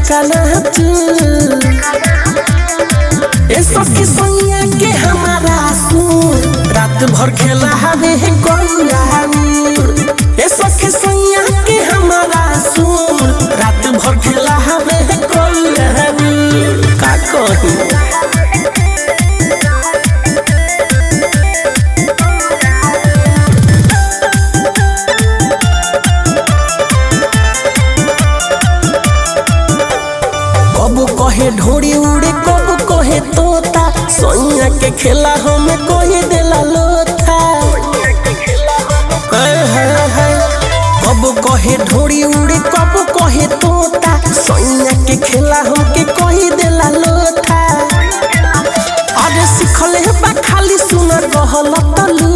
चकाना ए सखी सैया के हमारा सुर रात भर खेला हवे गौरा ए सखी सैया के हमारा सुर रात भर खेला हवे गौरा का कहूं कहे ढोड़ी उड़े कब कहे तोता सोनिया के खेला हमें कोई देला लोथा कब कहे ढोड़ी उड़े कब कहे तोता सोनिया के खेला हमके कोई देला लोथा अरे सिखले बा खाली सुना कहल तलू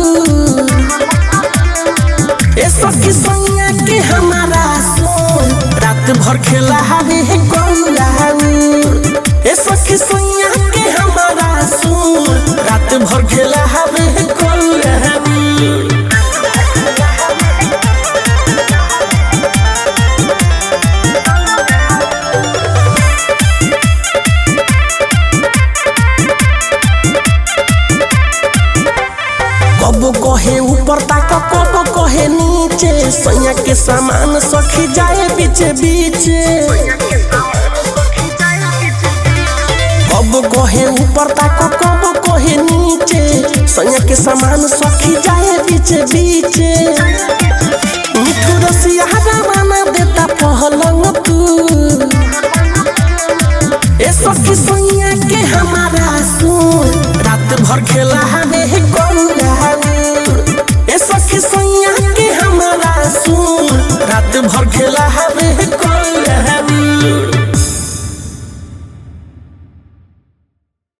ए सखी सोनिया के हमारा सोन रात भर खेला हवे गौरा ए सखी सैया के हमारा सुर रात भर खेला हवे गौरा कब कहे ऊपर तक कब कहे नीचे सैया के सामान सखी जाए बीचे बीचे कब कहे ऊपर तक कब कहे नीचे सैया के सामान सखी जाए बीचे बीचे मिठू रसिया रवाना देता पहलंग तू ए सखी सैया के हमारा सुर रात भर खेला हवे